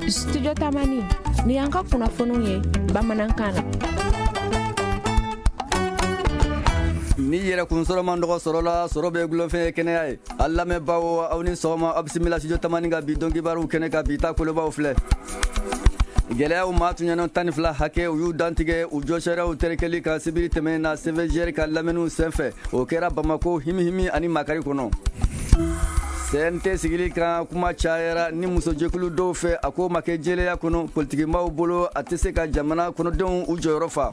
Studio Tamani ni yanka kunnafoniw ye bamanankan na. Ni yɛrɛ kun sɔrɔ man dɔgɔ sɔrɔ la sɔrɔ bɛ gulɔfɛn ye kɛnɛya ye a lamɛnbaaw aw ni sɔgɔma aw bisimila Studio Tamani ka bi dɔnkibaruw kɛnɛ ka bi ta kolobaw filɛ gɛlɛyaw maa tuɲɛnɔ 12 hakɛ u y'u dantigɛ u jɔsɛrɛw tɛrɛkɛli ka sibiri tɛmɛnen na CVGR ka lamɛnniw senfɛ o kɛra Bamako himi ani Makari kɔnɔ CNT sigili kan kuma cayara ni musojɛkulu dɔw fɛ a ko ma kɛ jɛlɛya kɔnɔ politikimaaw bolo a tɛ se ka jamana kɔnɔdenw u jɔyɔrɔ fa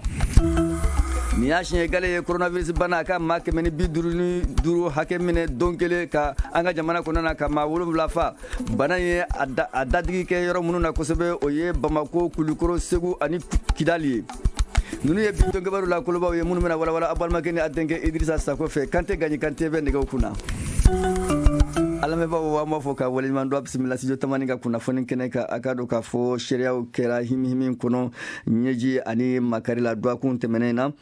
ni y'a siɲɛ gale ye coronavirus bana a ka maa 155 hakɛ minɛ don kelen ka an ka jamana kɔnɔ na ka maa 7 fa bana ye a dadigi kɛ yɔrɔ minnu na kosɛbɛ o ye Bamako Kulikoro Segu ani Kidali ye nunu ye bi dɔnkibaru la kolobaw ye minnu bɛna walawala a balimakɛ ni a denkɛ Idrissa Sako fɛ Kante Gaɲi Kante bɛ nɛgɛw kunna alamɛbaaw an b'a fɔ ka waleɲuman dɔ bisimila Studio Tamani ka kunnafoni kɛnɛ ka a ka dɔn k'a fɔ sariyaw kɛra himi kɔnɔ ɲɛji ani Makari la duwakun tɛmɛnen na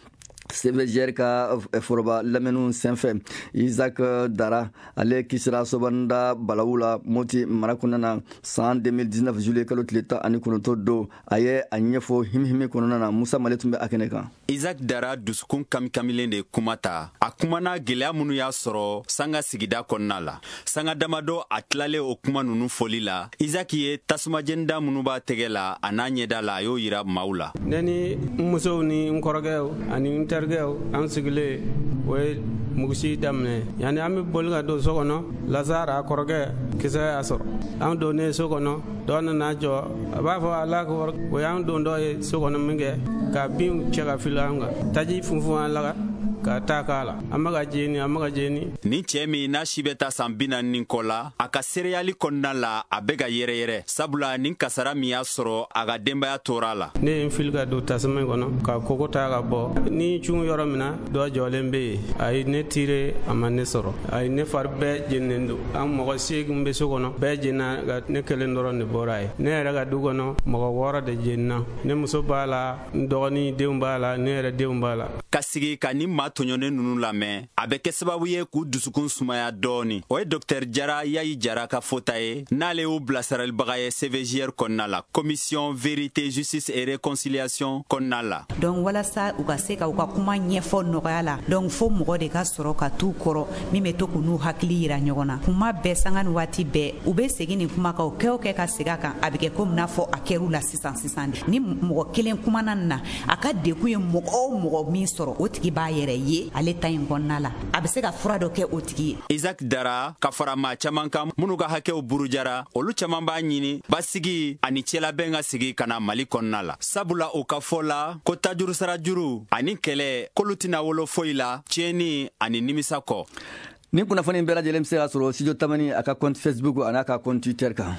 CVGR ka foroba lamɛnniw senfɛ Isaac Dara ale kisira Sobanda Balawula Moti mara kɔnɔna na san 2019 juillet kalo tile 19 don a ye a ɲɛfɔ himi kɔnɔna na Musa Male tun bɛ a kɛnɛ kan. Isaac Dara dusukun kamikamilen de kumata a kumana gɛlɛya minnu y'a sɔrɔ sanga sigida kɔnɔna la sanga damadɔ a tilalen o kuma ninnu foli la Isaac ye tasumajɛnida minnu b'a tɛgɛ la a n'a ɲɛda la a y'o yira maaw la. Ne ni n musow ni n kɔrɔkɛw ani n terikɛw an sigilen o ye mugusi daminɛ yani an bɛ boli ka don so kɔnɔ Lazare a kɔrɔkɛ kisɛ y'a sɔrɔ an donnen so kɔnɔ dɔ nana jɔ a b'a fɔ Ala ko o y'an don dɔ ye so kɔnɔ min kɛ ka bin cɛ ka fili an kan taji funfun an la ka taa k'a la an bɛ ka jeni ni cɛ min n'a si bɛ taa san 40 kɔ la a ka sereyali kɔnɔna la a bɛ ka yɛrɛyɛrɛ sabula nin kasara min y'a sɔrɔ a ka denbaya tora la. Ne ye n fili ka don tasuma kɔnɔ ka koko ta ka bɔ ni cun yɔrɔ min na dɔ jɔlen bɛ yen a ye ne tiire a ma ne sɔrɔ a ye ne fari bɛɛ jeninen don an mɔgɔ 8 bɛ so kɔnɔ bɛɛ jenina ka ne kelen dɔrɔn de bɔra ye ne yɛrɛ ka du kɔnɔ mɔgɔ 6 de jenina ne muso b'a la n dɔgɔnin denw b'a la ne yɛrɛ denw b'a la. Ka sigi ka ni maa tɔɲɔnen ninnu lamɛn a bɛ kɛ sababu ye k'u dusukun sumaya dɔɔni o ye Dr Jara Yayi Jara ka fɔta ye n'ale y'u bilasiralibaga ye CVGR kɔnɔna la Commission Vérité Justice et Réconciliation kɔnɔna la. Donc walasa u ka se ka u ka kuma ɲɛfɔ nɔgɔya la donc fo mɔgɔ de ka sɔrɔ ka t'u kɔrɔ min bɛ to k'u n'u hakili yira ɲɔgɔn na kuma bɛɛ sanga ni waati bɛɛ u bɛ segin nin kuma kan o kɛ o kɛ ka segin a kan a bɛ kɛ komi n'a fɔ a kɛr'u la sisan de ni mɔgɔ kelen kumana nin na a ka dekun ye mɔgɔ o mɔgɔ min sɔrɔ o tigi b'a yɛrɛ ye ale ta in kɔnɔna la a bɛ se ka fura dɔ kɛ o tigi ye. Isaac Dara ka fara maa caman kan minnu ka hakɛw burujara olu caman b'a ɲini basigi ani cɛlabɛn ka sigi ka na Mali kɔnɔna la sabula o ka fɔ la ko tajuru sarajuru ani kɛlɛ k'olu tɛna wolo foyi la tiɲɛni ani nimisa kɔ. Ni kunnafoni bɛɛ lajɛlen bɛ se ka sɔrɔ Studio Tamani a ka compte Facebook a n'a ka compte Twitter kan.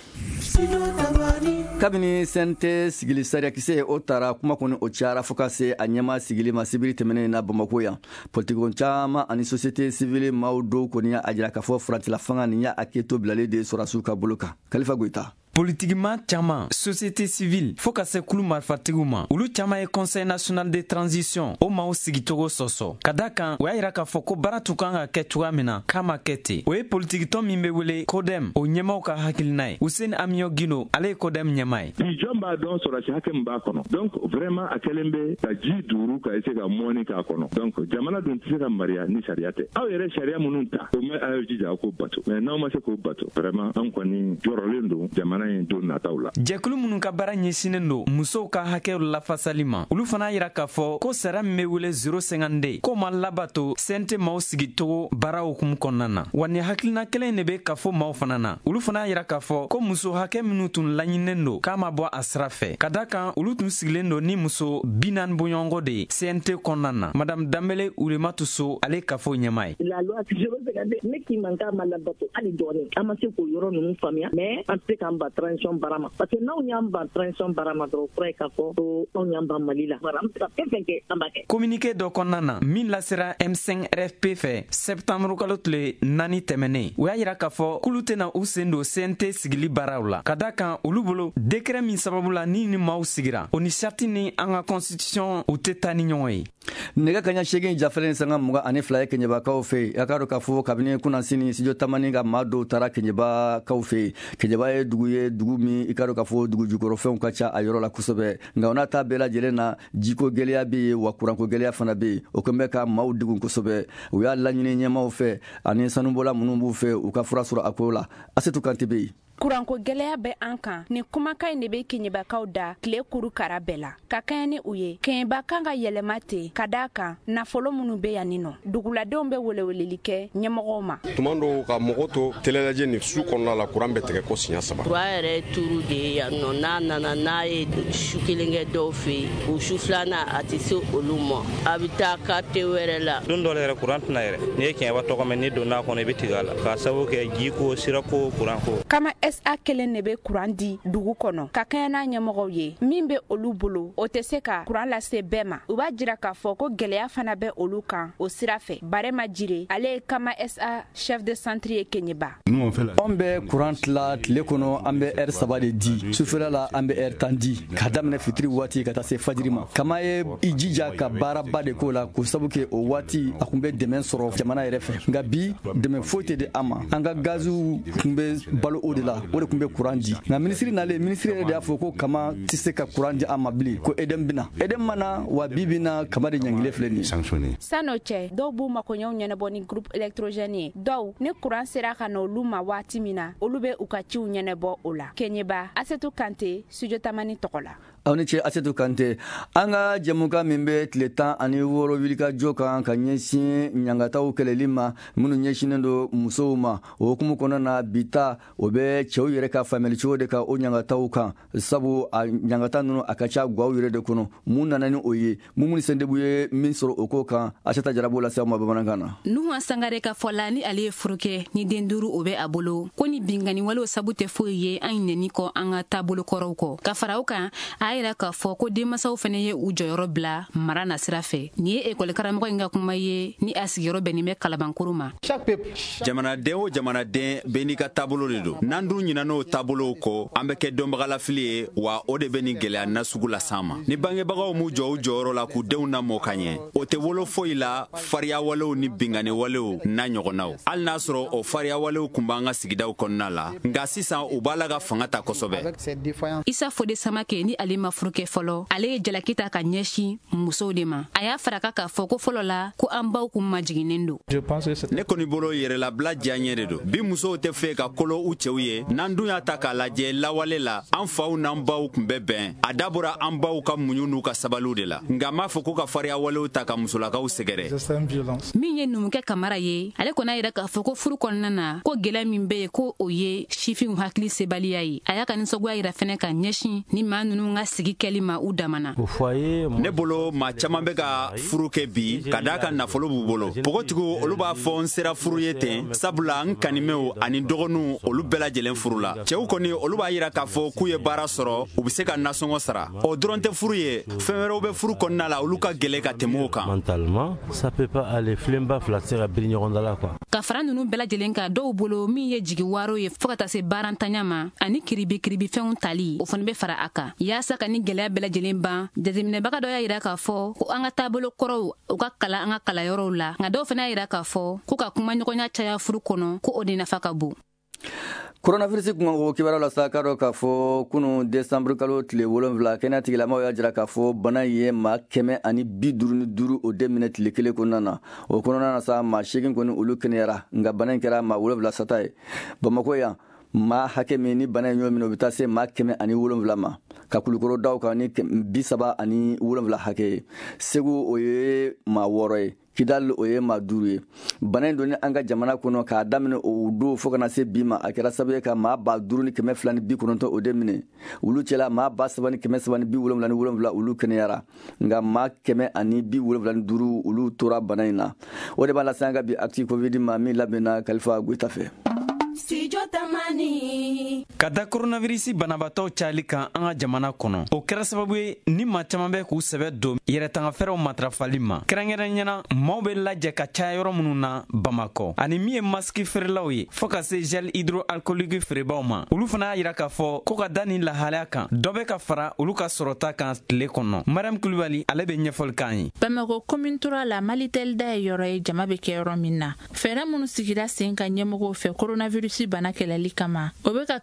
Kabini CNT sigili sariyakisɛ o taara kuma kɔni o cayara fo ka se a ɲɛma sigili ma sibiri tɛmɛnen na Bamako yan politikon caman ani société civile maaw dɔw kɔni y'a jira k'a fɔ furancɛla fanga nin y'a hakɛto bilalen de sɔrɔdasiw ka bolo kan Kalifa Goyita. Politiquement caman société civile fo ka se kulu marifatigiw ma olu caman ye conseil national de transition o maaw sigicogo sɔsɔ ka da kan o y'a yira k'a fɔ ko baara tun kan ka kɛ cogoya min na k'a ma kɛ ten o ye politikitɔn min bɛ wele CODEM o ɲɛmaw ka hakilina ye Hussein Amiyo Gino ale ye CODEM ɲɛma ye. Ni jɔn b'a dɔn sɔrɔdasi hakɛ min b'a kɔnɔ donc vraiment a kɛlen bɛ ka ji duuru ka ese ka mɔni k'a kɔnɔ donc jamana dun tɛ se ka mariya ni sariya tɛ aw yɛrɛ sariya minnu ta o mɛ a y'o jija aw k'o bato mais n'aw ma se k'o bato vraiment an kɔni jɔrɔlen don jamana jɛkulu minnu ka baara ɲɛsinen don musow ka hakɛw lafasali ma olu fana yira k'a fɔ ko sara min bɛ wele 050 k'o ma labato CNT maaw sigicogo baara hukumu kɔnɔna na wa ni hakilina kelen de bɛ ka fɔ maaw fana na olu fana yira k'a fɔ ko muso hakɛ minnu tun laɲininen don k'a ma bɔ a sira fɛ ka da kan olu tun sigilen don ni muso 40 bɔɲɔgɔnko de ye CNT kɔnɔna na Madame Dambele Ulematu So ale ka fɔ ɲɛma ye. La loi 050 ne k'i man k'a ma labato hali dɔɔni an ma se k'o yɔrɔ ninnu faamuya mais an tɛ se k'an ba transition barama parce que n'anw y'an ban transition barama dɔrɔn fura ye k'a fɔ ko anw y'an ban Mali la an bɛ se ka fɛn fɛn kɛ an b'a kɛ. Communiqué dɔ kɔnɔna na min lasera M5 RFP fɛ septembre kalo tile 4 tɛmɛnen o y'a yira k'a fɔ k'olu tɛna u sen don CNT sigili baaraw la ka da kan olu bolo décret min sababu la ni maaw sigira o ni charte ni an ka constitution u tɛ taa ni ɲɔgɔn ye. Nɛgɛ kaɲa 8 jafalen sanga 22 ye Keɲebakaw fɛ a ka dɔn k'a fɔ kabini kunasini Studio Tamani ka maa dɔw taara Keɲebakaw fɛ Keɲeba ye dugu ye ye dugu min i ka dɔ k'a fɔ dugu jukɔrɔfɛnw ka ca a yɔrɔ la kosɛbɛ nka o n'a ta bɛɛ lajɛlen na jiko gwɛlɛya be yen wa kuranko gwɛlɛya fana be yen o kun bɛ ka maaw degun kosɛbɛ u y'a laɲini ɲɛmaw fɛ ani sanubɔla minnu b'u fɛ u ka fura sɔrɔ a ko la Asetu Kante be yen. kuranko gwɛlɛya bɛ an kan ni kumakan de bɛ keɲebakaw da tile kuru kara bɛɛ la ka kɛɲɛ ni u ye keɲeba kan ka yɛlɛma ten ka daa kan nafolo minnu bɛ yan ninɔ duguladenw bɛ weleweleli kɛ ɲɛmɔgɔw ma tuma dɔw ka mɔgɔ to tele lajɛ ni su kɔnɔna la kuran bɛ tigɛ ko siɲɛ 3 kuran yɛrɛ turu de ye yan nɔ n'a nana n'a ye su kelen kɛ dɔw fɛ yen o su filanan a tɛ se olu ma a bɛ taa karte wɛrɛ la don dɔ yɛrɛ kuran tɛna yɛrɛ n'i ye keɲeba tɔgɔ mɛn ni donna kɔnɔ i bɛ tigɛ a la k'a sababu kɛ jiko sirako kuranko kama SA kelen de bɛ kuran di dugu kɔnɔ ka kɛɲɛ n'a ɲɛmɔgɔw ye min bɛ olu bolo o tɛ se ka kuran lase bɛɛ ma u b'a jira k'a fɔ ko gɛlɛya fana bɛ olu kan o sira fɛ Barema Jire ale ye kama SA chef de centre ye keɲeba an bɛ kuran tila tile kɔnɔ an bɛ heure 3 de di sufɛla la an bɛ heure 10 di ka daminɛ fitiri waati ka taa se fajiri ma kama ye i jija ka baaraba de k'o la k'o sabu kɛ o waati a kun bɛ dɛmɛ sɔrɔ jamana yɛrɛ fɛ nka bi dɛmɛ foyi tɛ di an ma an ka gaziw kun bɛ balo o de la o de kun bɛ kuran di nka minisiri nalen minisiri yɛrɛ de y'a fɔ ko kama tɛ se ka kuran di an ma bilen ko edem bina edem mana wa bi bina kama de ɲangile filɛ nin ye san'o cɛ dɔw b'u makoɲɛw ɲɛnabɔ ni groupe électrogène ye dɔw ni kuran sera ka na olu ma waati min na olu bɛ u ka ciw ɲɛnabɔ o la keɲeba Asetu Kante studio Tamani tɔgɔ la aw ni ce Asetu Kante an ka jɛmukan min bɛ tile 16 wulikajɔ kan ka ɲɛsin ɲangataw kɛlɛli ma minnu ɲɛsinnen don musow ma o hukumu kɔnɔna na bita o bɛ cɛw yɛrɛ ka faamuyali cogo de ka o ɲangataw kan sabu a ɲangata ninnu a ka ca gaw yɛrɛ de kɔnɔ mun nana ni o ye Mumuni Sendebu ye min sɔrɔ o ko kan Aseta Jarabu lase aw ma bamanankan na Nuhu Sangare ka fɔ la ni ale ye furu kɛ ni den 5 o bɛ a bolo ko ni bingani walew sabu tɛ foyi ye an nɛni kɔ an ka taabolo kɔrɔw kɔ ka fara o kan a yɛrɛ k'a fɔ ko denmasaw fana ye u jɔyɔrɔ bila mara na sira fɛ ni ye ekɔli karamɔgɔ in ka kuma ye ni a sigiyɔrɔ bɛnnen bɛ Kalabankoro ma jamanaden o jamanaden bɛɛ n'i ka taabolo de don n'an dun ɲinan'o taabolow kɔ an bɛ kɛ dɔnbagalafili ye wa o de bɛ nin gɛlɛya nasugu las'an ma ni bangebagaw m'u jɔ u jɔyɔrɔ la k'u denw lamɔ ka ɲɛ o tɛ wolo foyi la fariya walew ni bingani walew n'a ɲɔgɔnnaw hali n'a sɔrɔ o fariya walew kun b'an ka sigidaw kɔnɔna la nka sisan u b'a la ka fanga ta kosɛbɛ Isa Fode Samake ni ale ma furu kɛ fɔlɔ ale ye jalaki ta ka ɲɛsin musow de ma a y'a faraka k'a fɔ ko fɔlɔ la ko an baw kun majiginnen don ne kɔni bolo yɛrɛlabila diyaɲɛ de don bi musow tɛ fɛ ka kolo u cɛw ye n'an dun y'a ta k'a lajɛ lawale la an faw n'an baw kun bɛ bɛn a dabɔra an baw ka muɲu n'u ka sabaliw de la nka m'a fɔ ko ka fariya walew ta ka musolakaw sɛgɛrɛ min ye numukɛ Kamara ye ale kɔni a yɛrɛ k'a fɔ ko furu kɔnɔna na ko gɛlɛya min bɛ yen ko o ye sifinw hakili sebaliya ye a y'a ka nisɔngoya yira fɛnɛ ka ɲɛsin ni maa ninnu ka sigi kɛli ma u damana ne bolo maa caman bɛ ka furu kɛ bi ka daa ka nafolo b'u bolo pogotigiw olu b'a fɔ n sera furu ye ten sabula n kanimɛw ani dɔgɔninw olu bɛɛ lajɛlen furu la cɛw kɔni olu b'a yira k'a fɔ k'u ye baara sɔrɔ u bɛ se ka nasɔngɔ sara o dɔrɔn tɛ furu ye fɛn wɛrɛw bɛ furu kɔnɔna la olu ka gɛlɛ ka tɛmɛ o kan ka fara ninnu bɛɛ lajɛlen ka dɔw bolo min ye jigi waro ye fɔɔ ka taa se baarantanya ma ani kiribi fɛnw tali o fana bɛ fara a kan yaasa ka ni gɛlɛya bɛɛ lajɛlen ban jateminɛbaga dɔ y'a yira k'a fɔ ko an ka taabolo kɔrɔw u ka kalan an ka kalanyɔrɔw la nka dɔw fana y'a yira k'a fɔ ko ka kuma ɲɔgɔnya caya furu kɔnɔ ko o de nafa ka bon coronavirus kunkanko kibaruya la sa ka dɔ k'a fɔ kunu desanburu kalo tile 7 kɛnɛya tigilamaw y'a jira k'a fɔ bana ye maa 155 o den minɛ tile kelen kɔnɔna na o kɔnɔna na sa maa 8 kɔni olu kɛnɛyara nka bana in kɛra maa 7 sata ye Bamako yan maa hakɛ min ni bana in ɲɔgɔn minɛ o bɛ taa se maa 107 ma ka Kulukoro daw kan ni 37 hakɛ ye Segu o ye maa 6 ye Kidal o ye maa 5 ye bana in donni an ka jamana kɔnɔ k'a daminɛ o don fo kana se bi ma a kɛra sababu ye ka maa 52,290 o de minɛ olu cɛla maa 3,377 olu kɛnɛyara nka maa 175 olu tora bana in na o de b'a lase an ka bi actu covid ma min labɛnna Kalifa Goyita fɛ Studio Tamani ka da coronavirus banabatɔw cayali kan an ka jamana kɔnɔ o kɛra sababu ye ni maa caman bɛ k'u sɛbɛ don yɛrɛtanga fɛɛrɛw matarafali ma kɛrɛnkɛrɛnɲɛna maaw bɛ lajɛ ka caya yɔrɔ minnu na Bamakɔ ani min ye masiki feerelaw ye fɔɔ ka se gel hydroalcoolique feerebaw ma olu fana y'a yira k'a fɔ ko ka da nin lahalaya kan dɔ bɛ ka fara olu ka sɔrɔta kan tile kɔnɔ Mariam Kulibali ale bɛ ɲɛfɔli k'an ye Bamakɔ commune 3 la Malitel da ye yɔrɔ ye jama bɛ kɛ yɔrɔ min na fɛɛrɛ minnu sigira sen ka ɲɛmɔgɔw fɛ coronavirus bana kɛlɛli kama o bɛ ka kɛ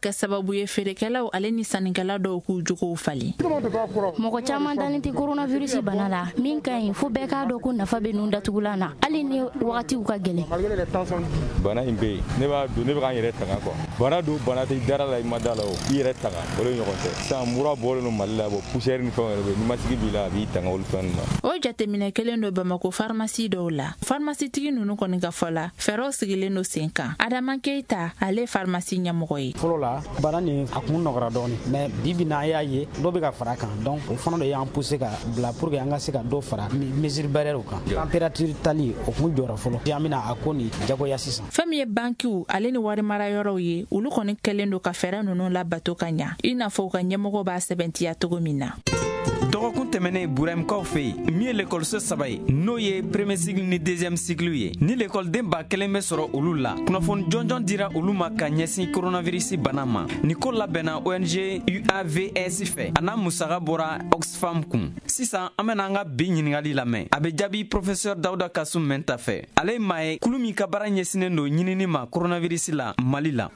kɛ sababu ye feerekɛlaw ale ni sannikɛla dɔw k'u jogow fali. Mɔgɔ caman dalen tɛ coronavirus bana la min ka ɲi fo bɛɛ k'a dɔn ko nafa bɛ nun datugulan na hali ni wagatiw ka gɛlɛn. Bana in bɛ yen ne b'a dɔn ne bɛ k'an yɛrɛ tanga quoi. Bana don bana tɛ dara la i ma da la o i yɛrɛ tanga o de ɲɔgɔn tɛ. Sisan mura bɔlen don Mali la poussière ni fɛnw yɛrɛ bɛ n'i ma sigi b'i la a b'i tanga olu fɛn ninnu na. O jateminɛ kelen don Bamako pharmacie dɔw la. Pharmacie tigi ninnu kɔni ka fɔ la fɛɛrɛw sigilen don sen kan. Adama Keita ale pharmacie ɲɛmɔgɔ ye. Fɔlɔ la bana nin a kun nɔgɔra dɔɔni mais bibi na y'a ye dɔ bɛ ka fara kan donc o fana de y'an pousser ka bila pour que an ka se ka dɔ fara mesure barrière kan. Température tali o kun jɔra fɔlɔ. An bɛna a ko ni jagoya sisan. Fɛn min ye bankiw ale ni wari mara yɔrɔw ye olu kɔni kɛlen don ka fɛɛrɛ ninnu labato ka ɲa i n'a fɔ u ka ɲɛmɔgɔ b'a sɛbɛntiya cogo min na. dɔgɔkun tɛmɛnen burɛmkaw fɛ yen min ye lekɔliso 3 ye n'o ye premier cycle ni deuxième cycle ye ni lekɔliden ba kelen bɛ sɔrɔ olu la kunnafoni jɔnjɔn dira olu ma ka ɲɛsin coronavirus bana ma ni ko labɛnna ONG UAVS fɛ a n'a musaka bɔra Oxfam kun sisan an bɛna an ka bi ɲininkali lamɛn a bɛ jaabi professeur Dawuda Kasum Mɛnta fɛ ale ye maa ye kulu min ka baara ɲɛsinnen don ɲinini ma coronavirus la Mali la.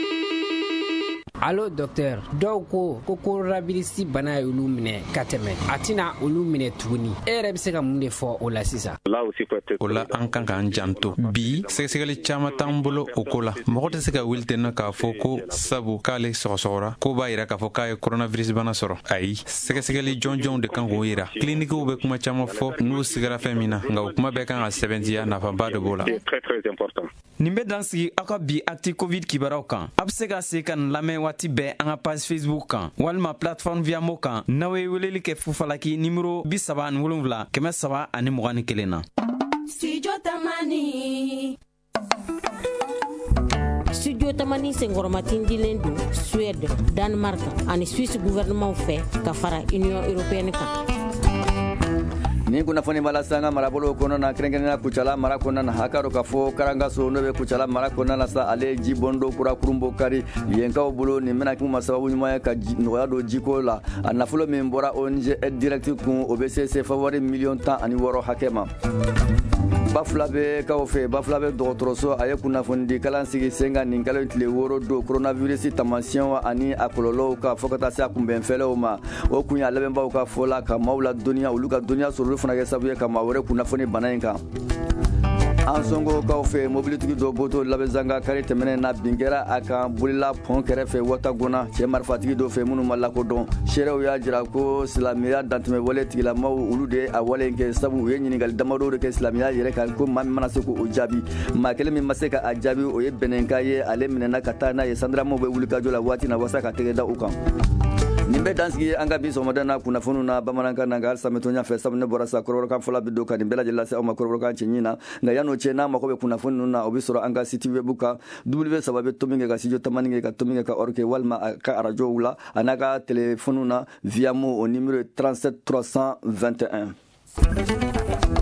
Allo docteur dɔw ko coronavirus bana ye olu minɛ ka tɛmɛ a tɛna olu minɛ tuguni e yɛrɛ bɛ se ka mun de fɔ o la sisan. O la an kan k'an janto bi sɛgɛsɛgɛli caman t'an bolo o ko la mɔgɔ tɛ se ka wuli ten k'a fɔ ko sabu k'ale sɔgɔsɔgɔra ko b'a yira k'a fɔ k'a ye coronavirus bana sɔrɔ ayi sɛgɛsɛgɛli jɔnjɔnw de kan k'o yira kilinikiw bɛ kuma caman fɔ n'u sigara fɛn min na nka o kuma bɛɛ kan ka sɛbɛntiya nafaba de b'o la. nin bɛ dan sigi aw ka bi actu covid kibaruyaw kan a bɛ se ka se ka nin lamɛn waati bɛɛ an ka page Facebook kan walima plateforme Viamo kan n'aw ye weleli kɛ fufalaki numéro 37 321 na. Studio Tamani. Studio Tamani senkɔrɔmatin dilen don Suède, Danemark ani Suisse gouvernement fɛ ka fara Union européenne kan. Ni kunnafoni bala sanga marabolo kono na krengenna kuchala mara kona na hakaro ka fo karanga so no be kuchala mara kona la sa ale ji bondo kura kurumbo kari yenka obulo ni mena kuma sababu nyuma ka noya do jiko la anafulo min bora onje direct kun obcc favori million tan ani woro hakema Bafulabe Kaofe, Bafulabe Doroso, Aye Kunafundi, Kalansigi Senga, Ninkalo Tile Woro, do coronavirus tamansion, Ani Akololo, Fokatasa Kumbenfeloma, Okunya Lebemba, Fola, Kamaula Dunia, Uluka Dunia, Surufana Sabia, Kamaware Kunafoni Bananka. Ansongo Kaofe, Mobility do Boto, Labezanga, Karitemene, Bingera, Aka, Bulila, Ponkerefe, Watagona, Chemar Fatigi do Femunu Malakodon, Sheroya Jirako, Slamia, Dantme Wallet, Lamau, Ulude, Awalenge, Sabu, Yenigal, Damado, Slamia, Yereka, Manasuku, Ujabi, Makelemi Maseka, Ajabi, Oye Benenkaye, Alemina Katana, Sandra Mobe, Ulikajola, Watina, Wasaka, Tegeda Ukam. Nimbe danski anga biso madana kuna funu na bamananga na ngal sametonya fe sabne borasa kororo kan fola bido kan bela jella se o makororo kan chenyina nga yano chena makobe kuna funu na obisoro anga city webuka w sababe tominge ga sijo tamaninge ka tominge ka orke walma ka arajo wula anaka telefonu na Viamo au numéro 37 321